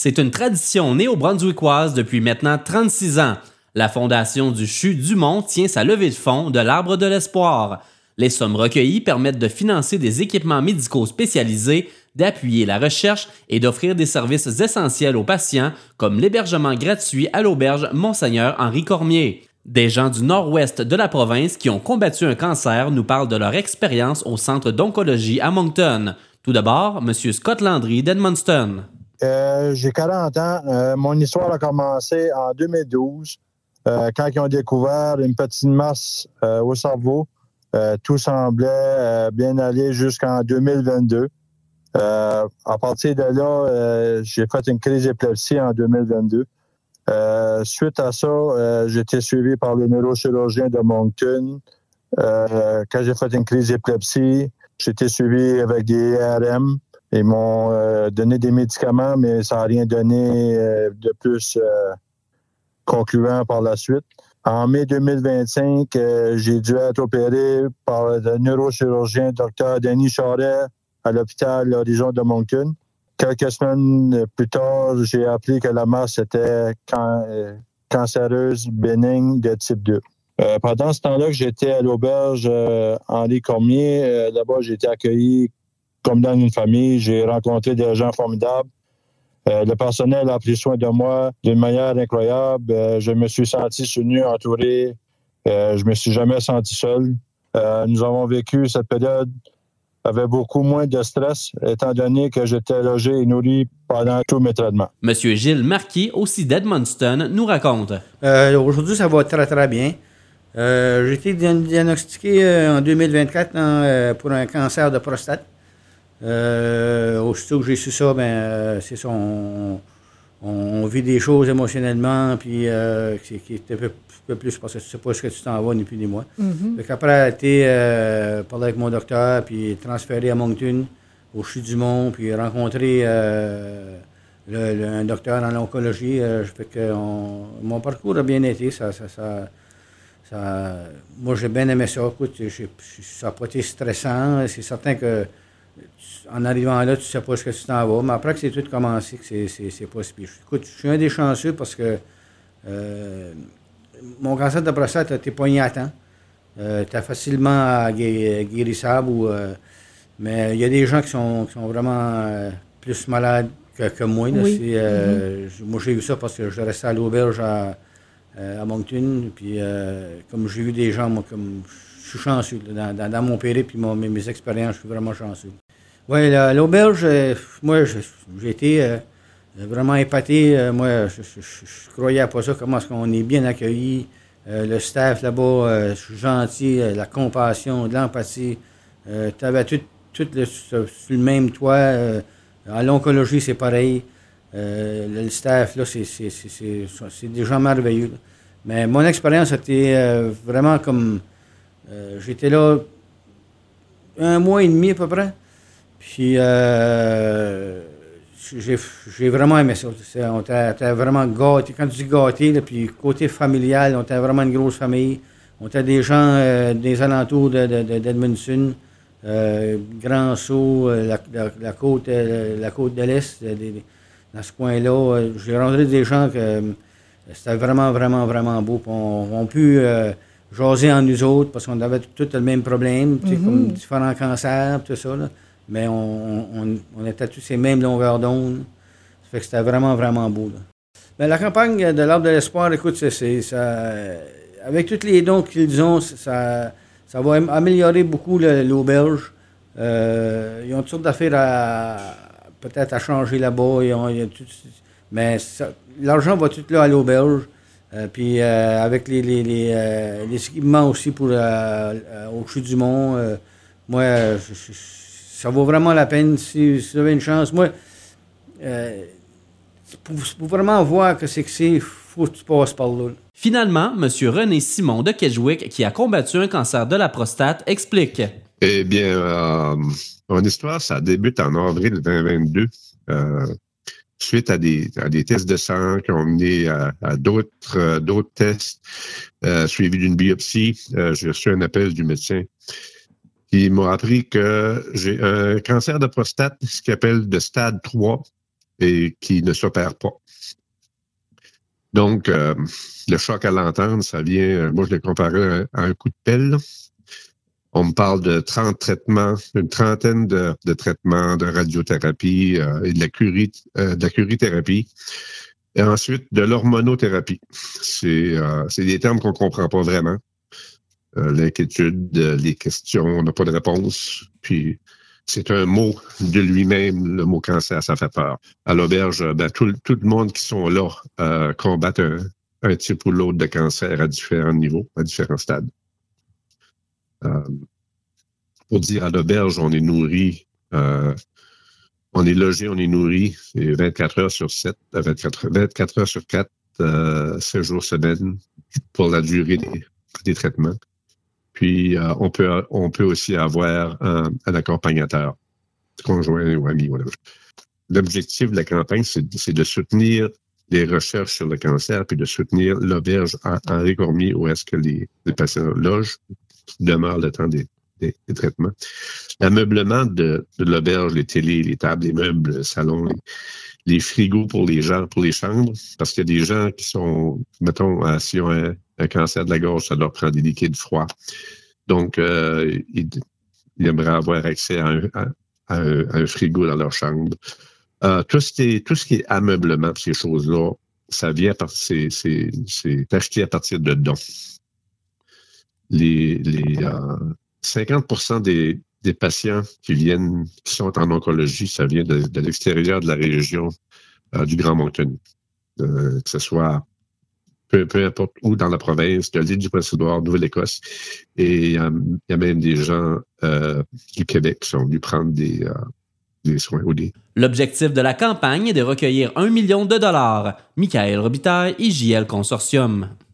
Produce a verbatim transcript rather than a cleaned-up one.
C'est une tradition néo-brunswickoise depuis maintenant trente-six ans. La fondation du C H U du Mont tient sa levée de fonds de l'Arbre de l'Espoir. Les sommes recueillies permettent de financer des équipements médicaux spécialisés, d'appuyer la recherche et d'offrir des services essentiels aux patients comme l'hébergement gratuit à l'auberge Monseigneur Henri Cormier. Des gens du nord-ouest de la province qui ont combattu un cancer nous parlent de leur expérience au centre d'oncologie à Moncton. Tout d'abord, M. Scott Landry d'Edmundston. Euh, j'ai quarante ans. Euh, mon histoire a commencé en deux mille douze, euh, quand ils ont découvert une petite masse euh, au cerveau. Euh, tout semblait euh, bien aller jusqu'en deux mille vingt-deux. Euh, à partir de là, euh, j'ai fait une crise d'épilepsie en deux mille vingt-deux. Euh, suite à ça, euh, j'ai été suivi par le neurochirurgien de Moncton. Euh, quand j'ai fait une crise d'épilepsie, j'ai été suivi avec des A R M. Ils m'ont euh, donné des médicaments, mais ça n'a rien donné euh, de plus euh, concluant par la suite. En mai deux mille vingt-cinq, euh, j'ai dû être opéré par le neurochirurgien Dr Denis Charret à l'hôpital L'Horizon de Moncton. Quelques semaines plus tard, j'ai appris que la masse était can- euh, cancéreuse bénigne de type deux. Euh, pendant ce temps-là que j'étais à l'auberge euh, Henri Cormier, euh, là-bas, j'ai été accueilli comme dans une famille. J'ai rencontré des gens formidables. Euh, le personnel a pris soin de moi d'une manière incroyable. Euh, je me suis senti soutenu, entouré. Euh, je me suis jamais senti seul. Euh, nous avons vécu cette période avec beaucoup moins de stress, étant donné que j'étais logé et nourri pendant tous mes traitements. Monsieur Gilles Marquis, aussi d'Edmundston, nous raconte. Euh, aujourd'hui, ça va très, très bien. Euh, j'ai été diagnostiqué euh, en deux mille vingt-quatre euh, pour un cancer de prostate. Euh, aussitôt que j'ai su ça, ben, euh, c'est ça, on, on vit des choses émotionnellement, puis euh, qui, qui est un peu, peu plus parce que tu ne sais pas ce que tu t'en vas, ni plus ni moins. Mm-hmm. Fait qu'après, j'ai été euh, parler avec mon docteur, puis transféré à Moncton, au C H U du Mont, puis rencontrer euh, le, le, un docteur en oncologie. Euh, fait que on, mon parcours a bien été, ça, ça, ça, ça moi j'ai bien aimé ça. Écoute, j'ai, ça n'a pas été stressant, c'est certain que en arrivant là, tu ne sais pas ce que tu t'en vas. Mais après que c'est tout commencé, que c'est, c'est, c'est pas si pire. Écoute, je suis un des chanceux parce que euh, mon cancer de prostate a été poigné à temps. Euh, tu es facilement guérissable. Ou, euh, mais il y a des gens qui sont, qui sont vraiment euh, plus malades que, que moi. Là. Oui. C'est, euh, mm-hmm. Moi, j'ai vu ça parce que je restais à l'auberge à, à Moncton. Puis, euh, comme j'ai vu des gens, moi, comme je suis chanceux. Là, dans, dans, dans mon périple et mes, mes expériences, je suis vraiment chanceux. Oui, l'auberge, euh, moi, je, j'ai été euh, vraiment épaté. Euh, moi, je, je, je, je croyais pas ça, comment est-ce qu'on est bien accueillis. Euh, le staff là-bas, euh, gentil, euh, la compassion, de l'empathie. Euh, tu avais tout, tout le, sur le même toit. Euh, en l'oncologie, c'est pareil. Euh, le staff, là, c'est, c'est, c'est, c'est, c'est des gens merveilleux. Là. Mais mon expérience a été euh, vraiment comme... Euh, j'étais là un mois et demi à peu près. Puis, euh, j'ai, j'ai vraiment aimé ça. C'est, on était vraiment gâtés. Quand tu dis gâtés, là, puis côté familial, on était vraiment une grosse famille. On était des gens euh, des alentours de, de, de, d'Edmundston, euh, Grand Sault, la, la, la, côte, la côte de l'Est, de, de, dans ce coin-là. J'ai rencontré des gens que euh, c'était vraiment, vraiment, vraiment beau. Puis on, on pu euh, jaser en nous autres parce qu'on avait tous le même problème, mm-hmm. comme différents cancers, tout ça. Là. Mais on, on, on était tous ces mêmes longueurs d'onde. Ça fait que c'était vraiment, vraiment beau. Là. Mais la campagne de l'Arbre de l'Espoir, écoute, c'est, c'est, ça, avec tous les dons qu'ils ont, ça, ça va améliorer beaucoup le, l'auberge. Euh, ils ont toutes sortes d'affaires à, peut-être à changer là-bas. Ils ont, ils ont tout, mais ça, l'argent va tout là à l'auberge. Euh, puis euh, avec les, les, les, euh, les équipements aussi pour euh, euh, au C H U du Mont, euh, moi, je, je, ça vaut vraiment la peine si, si vous avez une chance. Moi, euh, pour, pour vraiment voir que c'est que c'est, il faut que tu passes par là. Finalement, M. René Simon de Kedgewick, qui a combattu un cancer de la prostate, explique. Eh bien, euh, mon histoire, ça débute en avril vingt vingt-deux. Euh, suite à des, à des tests de sang qui ont mené à, à d'autres, euh, d'autres tests, euh, suivis d'une biopsie, euh, j'ai reçu un appel du médecin. Ils m'ont appris que j'ai un cancer de prostate, ce qu'ils appellent de stade trois. et qui ne s'opèrent pas. Donc, euh, le choc à l'entendre, ça vient, moi je l'ai comparé à, à un coup de pelle. On me parle de trente traitements, une trentaine de, de traitements de radiothérapie euh, et de la, curie, euh, de la curithérapie. Et ensuite, de l'hormonothérapie. C'est, euh, c'est des termes qu'on ne comprend pas vraiment. Euh, l'inquiétude, les questions, on n'a pas de réponse. Puis, c'est un mot de lui-même, le mot cancer, ça fait peur. À l'auberge, ben, tout, tout le monde qui sont là euh, combattent un, un type ou l'autre de cancer à différents niveaux, à différents stades. Euh, pour dire, à l'auberge, on est nourri, euh, on est logé, on est nourri, c'est vingt-quatre heures sur sept, vingt-quatre, vingt-quatre heures sur quatre, euh, sept jours semaine pour la durée des, des traitements. Puis, euh, on peut on peut aussi avoir un, un accompagnateur, conjoint ou ami. Voilà. L'objectif de la campagne, c'est, c'est de soutenir les recherches sur le cancer, puis de soutenir l'auberge Henri Cormier, où est-ce que les, les patients logent, demeurent le temps des, des, des traitements. L'ameublement de, de l'auberge, les télés, les tables, les meubles, le salon, les, les frigos pour les gens, pour les chambres, parce qu'il y a des gens qui sont, mettons, euh, s'ils ont un, un cancer de la gorge, ça leur prend des liquides froids. Donc, euh, ils, ils aimeraient avoir accès à un, à, à un, à un frigo dans leur chambre. Euh, tout, ce qui est, tout ce qui est ameublement, ces choses-là, ça vient par, c'est, c'est, c'est acheté à partir de dons. Les, les euh, cinquante pour cent des, des patients qui viennent, qui sont en oncologie, ça vient de, de l'extérieur de la région euh, du Grand Moncton. Euh, que ce soit peu, peu importe où dans la province, de l'île du Prince-Édouard, Nouvelle-Écosse. Et il euh, y a même des gens euh, du Québec qui sont venus prendre des, euh, des soins au lit. L'objectif de la campagne est de recueillir un million de dollars. Michael Robitaille et J L Consortium.